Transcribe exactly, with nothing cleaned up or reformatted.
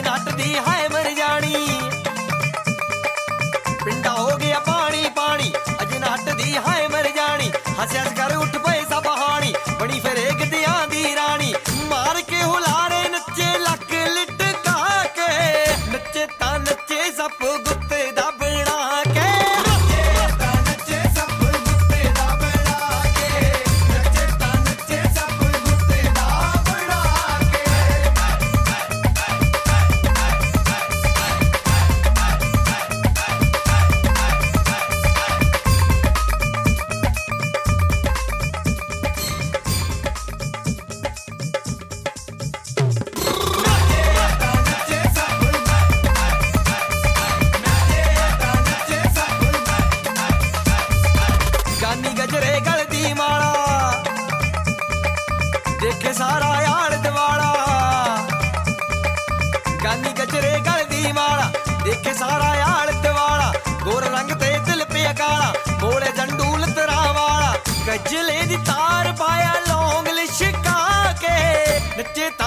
ਅਜੇ ਨੱਟਦੀ ਹਾਏ ਮਰ ਜਾਣੀ ਪਿੰਡਾ ਹੋ ਗਿਆ ਪਾਣੀ ਪਾਣੀ ਅਜੇ ਨੱਟਦੀ ਹਾਏ ਮਰ ਜਾਣੀ ਹੱਸ ਹੱਸ ਕਰ ਉੱਠ ਪਏ ਸਭ ਹਾਣੀ ਬਣੀ ਫਿਰ ਗਿੱਧਿਆਂ ਦੀ ਰਾਣੀ ਮਾਰ ਕੇ ਹੁਲਾਰੇ ਨੱਚੇ ਲੱਕ ਲਿਟਕਾ ਕੇ ਨੱਚੇ ਤਾਂ ਨੱਚੇ ਸੱਪ ਗੁੱਤੇ ਦਾ ਬਣਾ ਕੇ ਗਜਰੇ ਗਲਦੀ ਮਾਲਾ ਦੇਖੇ ਸਾਰਾ ਆਲ ਦਵਾਲਾ ਗਾਨੀ ਗਜਰੇ ਗਲਦੀ ਮਾਲਾ ਦੇਖੇ ਸਾਰਾ ਆਲ ਦਵਾਲਾ ਗੋਰ ਰੰਗ ਤੇ ਦਿਲ ਪਿਆ ਕਾਲਾ ਮੋਲੇ ਜੰਡੂਲ ਤਰਾਂ ਵਾਲਾ ਗਜਲੇ ਦੀ ਤਾਰ ਪਾਇਆ ਲੌਂਗ ਲਿਸ਼ਕਾ ਕੇ ਨੱਚੇ